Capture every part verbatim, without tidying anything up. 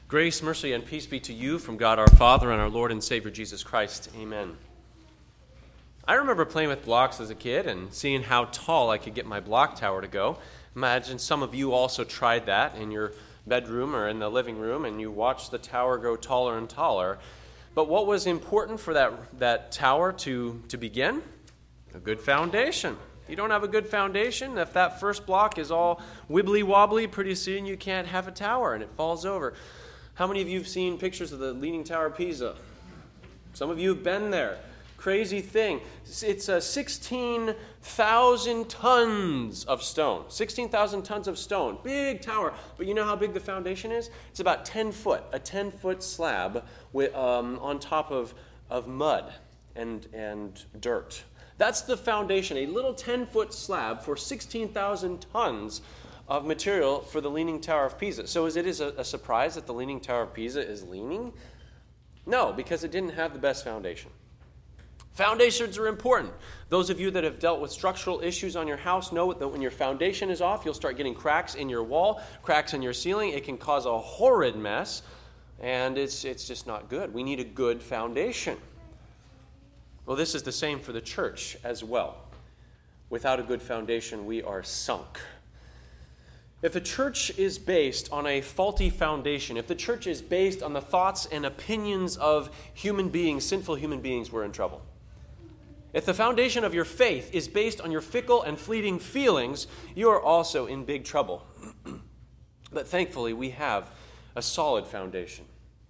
Grace, mercy, and peace be to you from God our Father and our Lord and Savior Jesus Christ. Amen. I remember playing with blocks as a kid and seeing how tall I could get my block tower to go. Imagine some of you also tried that in your bedroom or in the living room, and you watched the tower grow taller and taller. But what was important for that, that tower to, to begin? A good foundation. You don't have a good foundation, if that first block is all wibbly-wobbly, pretty soon you can't have a tower and it falls over. How many of you have seen pictures of the Leaning Tower of Pisa? Some of you have been there. Crazy thing. It's a sixteen thousand tons of stone. sixteen thousand tons of stone. Big tower. But you know how big the foundation is? It's about ten foot. A ten-foot slab with, um, on top of, of mud and, and dirt. That's the foundation. A little ten-foot slab for sixteen thousand tons of material for the Leaning Tower of Pisa. So is it is a, a surprise that the Leaning Tower of Pisa is leaning? No, because it didn't have the best foundation. Foundations are important. Those of you that have dealt with structural issues on your house know that when your foundation is off, you'll start getting cracks in your wall, cracks in your ceiling. It can cause a horrid mess, and it's, it's just not good. We need a good foundation. Well, this is the same for the church as well. Without a good foundation, we are sunk. If the church is based on a faulty foundation, if the church is based on the thoughts and opinions of human beings, sinful human beings, we're in trouble. If the foundation of your faith is based on your fickle and fleeting feelings, you are also in big trouble. But thankfully, we have a solid foundation.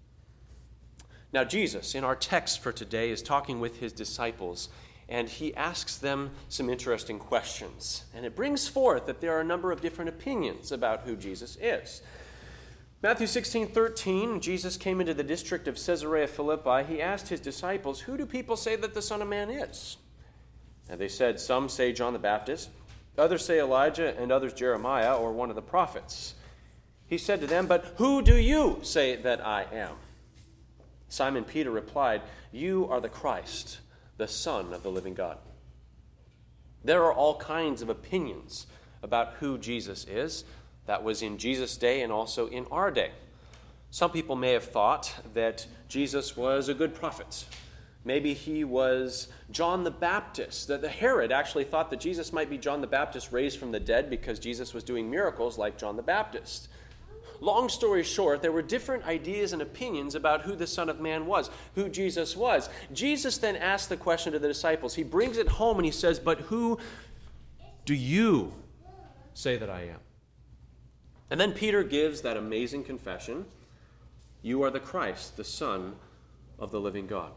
Now, Jesus, in our text for today, is talking with his disciples, and he asks them some interesting questions. And it brings forth that there are a number of different opinions about who Jesus is. Matthew sixteen thirteen, Jesus came into the district of Caesarea Philippi. He asked his disciples, "Who do people say that the Son of Man is?" And they said, "Some say John the Baptist, others say Elijah, and others Jeremiah or one of the prophets." He said to them, "But who do you say that I am?" Simon Peter replied, "You are the Christ, the Son of the living God." There are all kinds of opinions about who Jesus is. That was in Jesus' day and also in our day. Some people may have thought that Jesus was a good prophet. Maybe he was John the Baptist. That the Herod actually thought that Jesus might be John the Baptist raised from the dead because Jesus was doing miracles like John the Baptist. Long story short, there were different ideas and opinions about who the Son of Man was, who Jesus was. Jesus then asked the question to the disciples. He brings it home and he says, "But who do you say that I am?" And then Peter gives that amazing confession, "You are the Christ, the Son of the living God,"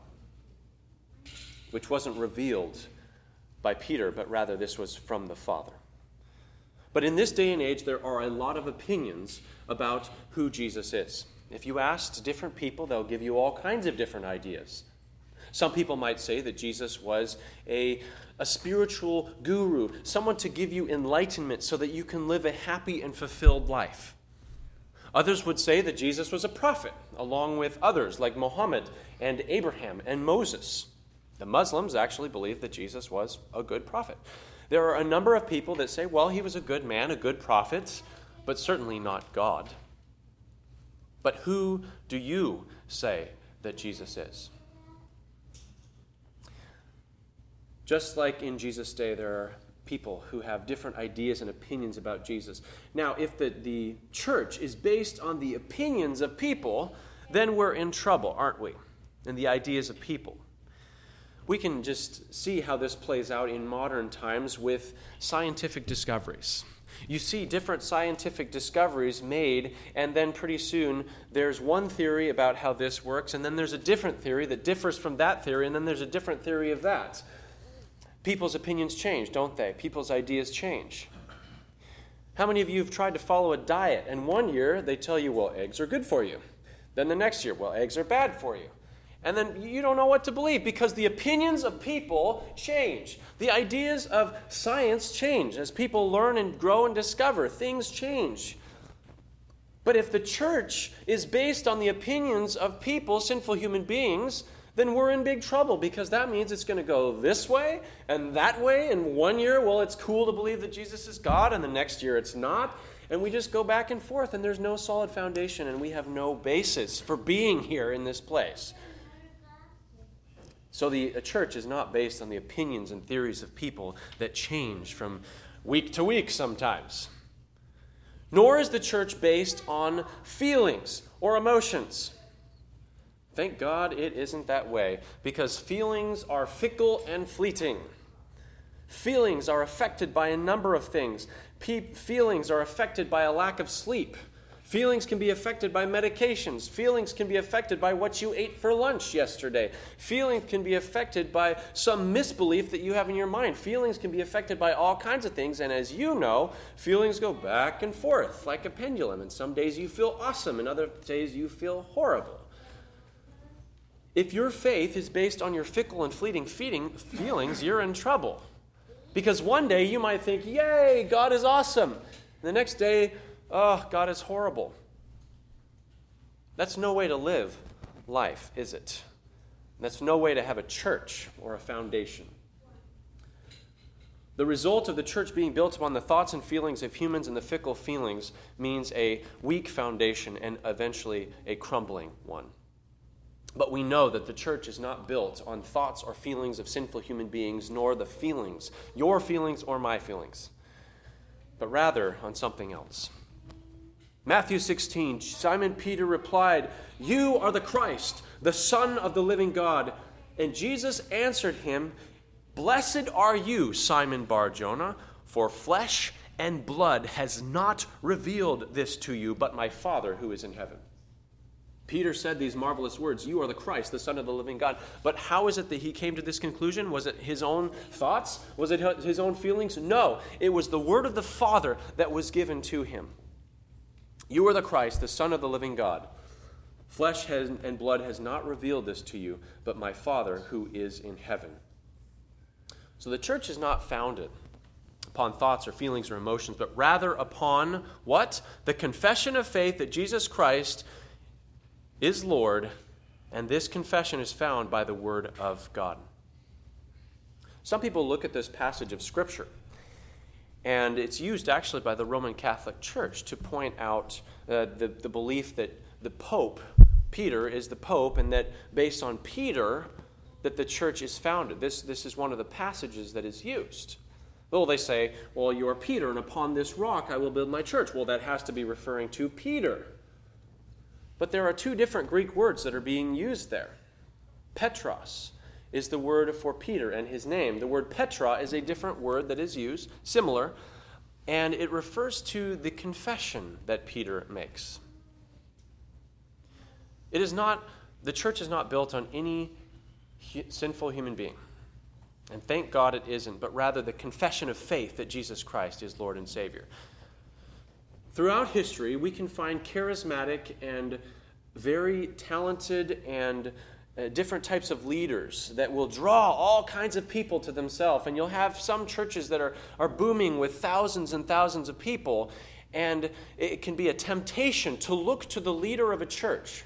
which wasn't revealed by Peter, but rather this was from the Father. But in this day and age, there are a lot of opinions about who Jesus is. If you ask different people, they'll give you all kinds of different ideas. Some people might say that Jesus was a, a spiritual guru, someone to give you enlightenment so that you can live a happy and fulfilled life. Others would say that Jesus was a prophet, along with others like Muhammad and Abraham and Moses. The Muslims actually believe that Jesus was a good prophet. There are a number of people that say, well, he was a good man, a good prophet, but certainly not God. But who do you say that Jesus is? Just like in Jesus' day, there are people who have different ideas and opinions about Jesus. Now, if the, the church is based on the opinions of people, then we're in trouble, aren't we? And the ideas of people. We can just see how this plays out in modern times with scientific discoveries. You see different scientific discoveries made, and then pretty soon there's one theory about how this works, and then there's a different theory that differs from that theory, and then there's a different theory of that. People's opinions change, don't they? People's ideas change. How many of you have tried to follow a diet, and one year they tell you, well, eggs are good for you. Then the next year, well, eggs are bad for you. And then you don't know what to believe because the opinions of people change. The ideas of science change. As people learn and grow and discover, things change. But if the church is based on the opinions of people, sinful human beings, then we're in big trouble because that means it's going to go this way and that way. And one year, well, it's cool to believe that Jesus is God, and the next year it's not. and we just go back and forth, and there's no solid foundation, and we have no basis for being here in this place. So the a church is not based on the opinions and theories of people that change from week to week sometimes. Nor is the church based on feelings or emotions. Thank God it isn't that way, because feelings are fickle and fleeting. Feelings are affected by a number of things. Pe- feelings are affected by a lack of sleep. Feelings can be affected by medications. Feelings can be affected by what you ate for lunch yesterday. Feelings can be affected by some misbelief that you have in your mind. Feelings can be affected by all kinds of things, and as you know, feelings go back and forth like a pendulum, and some days you feel awesome, and other days you feel horrible. If your faith is based on your fickle and fleeting feeding feelings, you're in trouble. Because one day you might think, yay, God is awesome. And the next day, oh, God is horrible. That's no way to live life, is it? That's no way to have a church or a foundation. The result of the church being built upon the thoughts and feelings of humans and the fickle feelings means a weak foundation and eventually a crumbling one. But we know that the church is not built on thoughts or feelings of sinful human beings, nor the feelings, your feelings or my feelings, but rather on something else. Matthew sixteen, Simon Peter replied, "You are the Christ, the Son of the living God." And Jesus answered him, "Blessed are you, Simon Bar-Jonah, for flesh and blood has not revealed this to you, but my Father who is in heaven." Peter said these marvelous words, "You are the Christ, the Son of the living God." But how is it that he came to this conclusion? Was it his own thoughts? Was it his own feelings? No, it was the word of the Father that was given to him. You are the Christ, the Son of the living God. Flesh has, and blood has not revealed this to you, but my Father who is in heaven. So the church is not founded upon thoughts or feelings or emotions, but rather upon what? The confession of faith that Jesus Christ is Lord, and this confession is found by the Word of God. Some people look at this passage of Scripture, and it's used actually by the Roman Catholic Church to point out uh, the, the belief that the Pope, Peter, is the Pope, and that based on Peter, that the church is founded. This, this is one of the passages that is used. Well, they say, well, you are Peter, and upon this rock I will build my church. Well, that has to be referring to Peter. But there are two different Greek words that are being used there. Petros is the word for Peter and his name. The word Petra is a different word that is used, similar, and it refers to the confession that Peter makes. It is not, the church is not built on any hu- sinful human being. And thank God it isn't, but rather the confession of faith that Jesus Christ is Lord and Savior. Throughout history, we can find charismatic and very talented and uh, different types of leaders that will draw all kinds of people to themselves. And you'll have some churches that are, are booming with thousands and thousands of people. And it can be a temptation to look to the leader of a church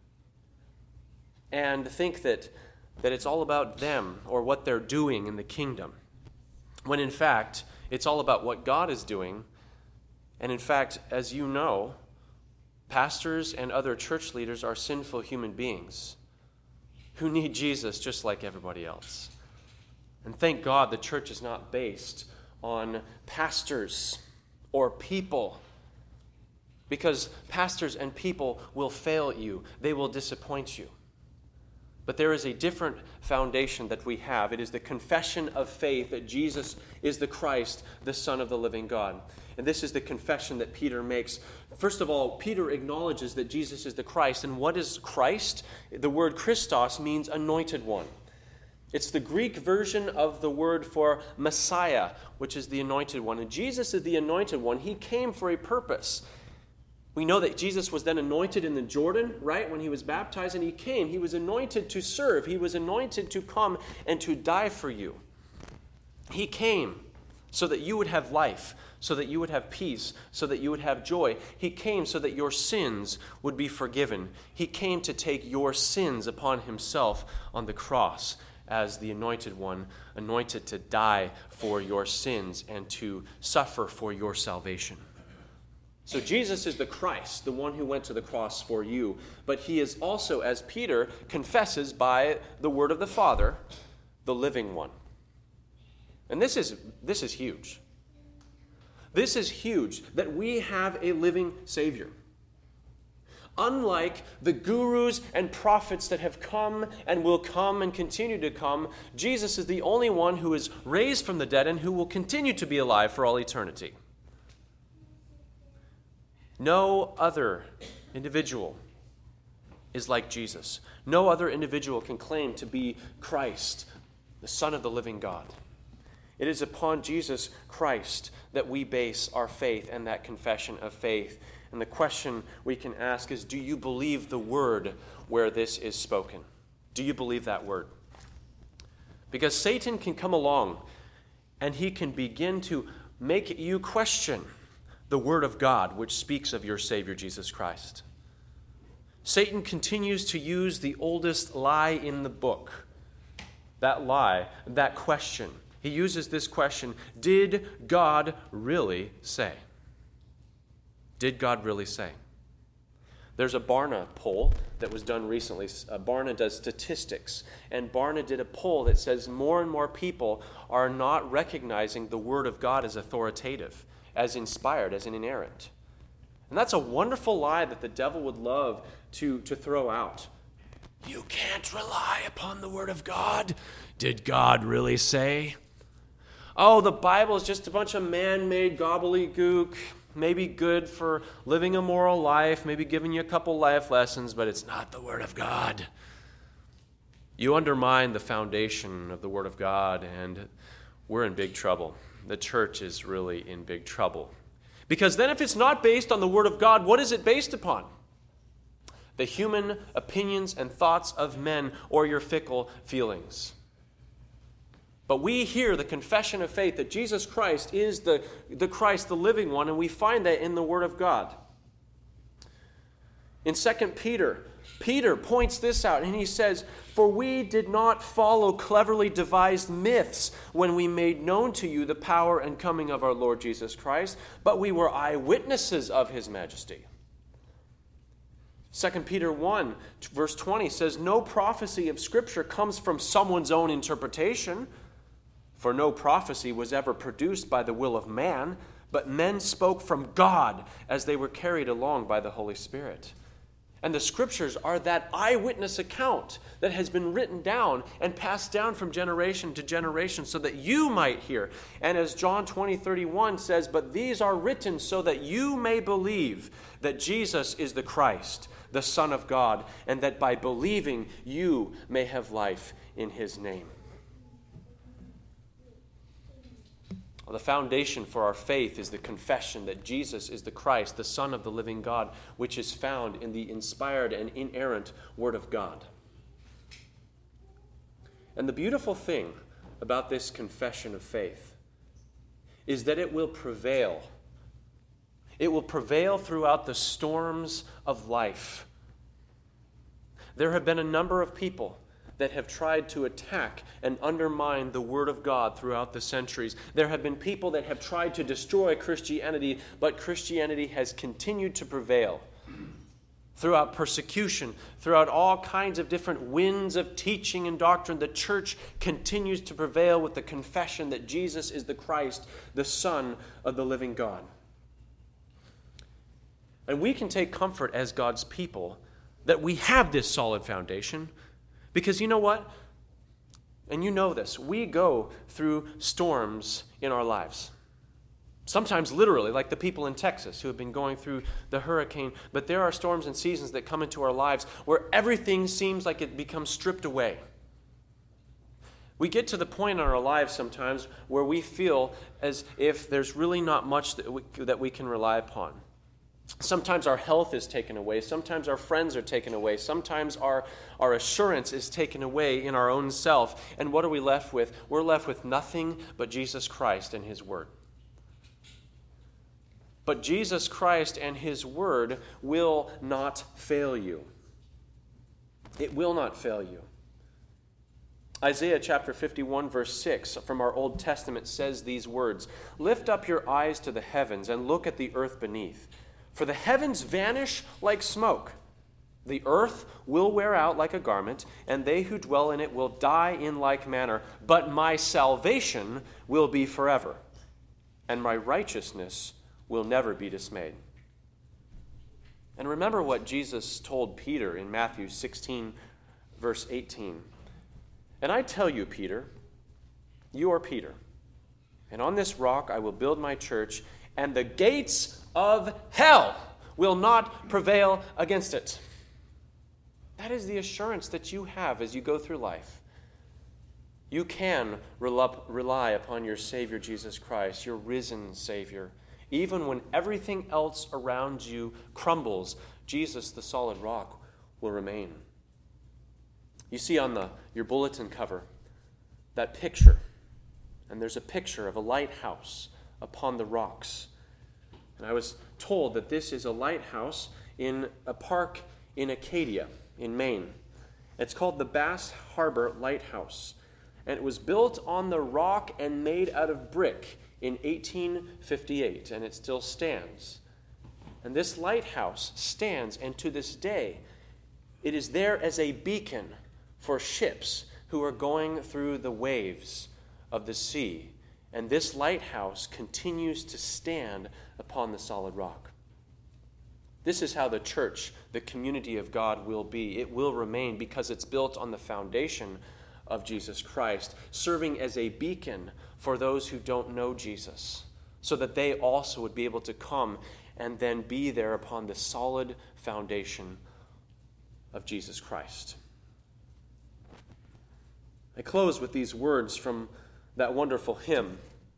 and think that, that it's all about them or what they're doing in the kingdom. When in fact, it's all about what God is doing. And in fact, as you know, pastors and other church leaders are sinful human beings who need Jesus just like everybody else. And thank God the church is not based on pastors or people, because pastors and people will fail you. They will disappoint you. But there is a different foundation that we have. It is the confession of faith that Jesus is the Christ, the Son of the living God. And this is the confession that Peter makes. First of all, Peter acknowledges that Jesus is the Christ. And what is Christ? The word Christos means anointed one. It's the Greek version of the word for Messiah, which is the anointed one. And Jesus is the anointed one. He came for a purpose. We know that Jesus was then anointed in the Jordan, right, when he was baptized, and he came. He was anointed to serve. He was anointed to come and to die for you. He came so that you would have life, so that you would have peace, so that you would have joy. He came so that your sins would be forgiven. He came to take your sins upon himself on the cross as the anointed one, anointed to die for your sins and to suffer for your salvation. So Jesus is the Christ, the one who went to the cross for you. But he is also, as Peter confesses by the word of the Father, the living one. And this is, this is huge. This is huge, that we have a living Savior. Unlike the gurus and prophets that have come and will come and continue to come, Jesus is the only one who is raised from the dead and who will continue to be alive for all eternity. No other individual is like Jesus. No other individual can claim to be Christ, the Son of the living God. It is upon Jesus Christ that we base our faith and that confession of faith. And the question we can ask is, do you believe the word where this is spoken? Do you believe that word? Because Satan can come along and he can begin to make you question the word of God, which speaks of your Savior, Jesus Christ. Satan continues to use the oldest lie in the book. That lie, that question. He uses this question, did God really say? Did God really say? There's a Barna poll that was done recently. Uh, Barna does statistics, and Barna did a poll that says more and more people are not recognizing the Word of God as authoritative, as inspired, as an inerrant. And that's a wonderful lie that the devil would love to, to throw out. You can't rely upon the Word of God. Did God really say? Oh, the Bible is just a bunch of man-made gobbledygook, maybe good for living a moral life, maybe giving you a couple life lessons, but it's not the Word of God. You undermine the foundation of the Word of God, and we're in big trouble. The church is really in big trouble. Because then if it's not based on the Word of God, what is it based upon? The human opinions and thoughts of men or your fickle feelings. But we hear the confession of faith that Jesus Christ is the, the Christ, the living one, and we find that in the Word of God. In Second Peter, Peter points this out, and he says, "For we did not follow cleverly devised myths when we made known to you the power and coming of our Lord Jesus Christ, but we were eyewitnesses of his majesty." Second Peter one, verse twenty says, "No prophecy of Scripture comes from someone's own interpretation. For no prophecy was ever produced by the will of man, but men spoke from God as they were carried along by the Holy Spirit." And the Scriptures are that eyewitness account that has been written down and passed down from generation to generation so that you might hear. And as John twenty thirty-one says, "But these are written so that you may believe that Jesus is the Christ, the Son of God, and that by believing you may have life in his name." The foundation for our faith is the confession that Jesus is the Christ, the Son of the living God, which is found in the inspired and inerrant Word of God. And the beautiful thing about this confession of faith is that it will prevail. It will prevail throughout the storms of life. There have been a number of people that have tried to attack and undermine the Word of God throughout the centuries. There have been people that have tried to destroy Christianity, but Christianity has continued to prevail. Throughout persecution, throughout all kinds of different winds of teaching and doctrine, the church continues to prevail with the confession that Jesus is the Christ, the Son of the living God. And we can take comfort as God's people that we have this solid foundation. Because you know what? And you know this. We go through storms in our lives. Sometimes literally, like the people in Texas who have been going through the hurricane. But there are storms and seasons that come into our lives where everything seems like it becomes stripped away. We get to the point in our lives sometimes where we feel as if there's really not much that we, that we can rely upon. Sometimes our health is taken away. Sometimes our friends are taken away. Sometimes our, our assurance is taken away in our own self. And what are we left with? We're left with nothing but Jesus Christ and his Word. But Jesus Christ and his Word will not fail you. It will not fail you. Isaiah chapter fifty-one, verse six from our Old Testament says these words, "Lift up your eyes to the heavens and look at the earth beneath. For the heavens vanish like smoke. The earth will wear out like a garment, and they who dwell in it will die in like manner. But my salvation will be forever, and my righteousness will never be dismayed. And remember what Jesus told Peter in Matthew sixteen, verse eighteen. And I tell you, Peter, you are Peter, and on this rock I will build my church, and the gates of hell will not prevail against it. That is the assurance that you have as you go through life. You can rely upon your Savior, Jesus Christ, your risen Savior. Even when everything else around you crumbles, Jesus, the solid rock, will remain. You see on the your bulletin cover that picture, and there's a picture of a lighthouse upon the rocks. And I was told that this is a lighthouse in a park in Acadia, in Maine. It's called the Bass Harbor Lighthouse, and it was built on the rock and made out of brick in eighteen fifty-eight, and it still stands. And this lighthouse stands, and to this day, it is there as a beacon for ships who are going through the waves of the sea. And this lighthouse continues to stand upon the solid rock. This is how the church, the community of God, will be. It will remain because it's built on the foundation of Jesus Christ, serving as a beacon for those who don't know Jesus, so that they also would be able to come and then be there upon the solid foundation of Jesus Christ. I close with these words from that wonderful hymn.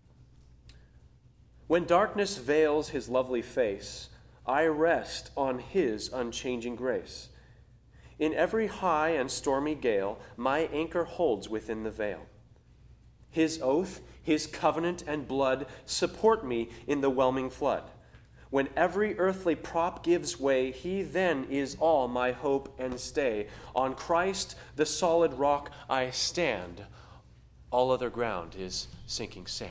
When darkness veils his lovely face, I rest on his unchanging grace. In every high and stormy gale, my anchor holds within the veil. His oath, his covenant and blood support me in the whelming flood. When every earthly prop gives way, he then is all my hope and stay. On Christ, the solid rock, I stand. All other ground is sinking sand.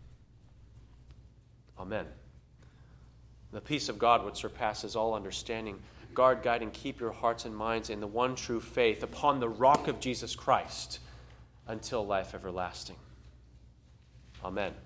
Amen. The peace of God, which surpasses all understanding, guard, guide, and keep your hearts and minds in the one true faith upon the rock of Jesus Christ until life everlasting. Amen.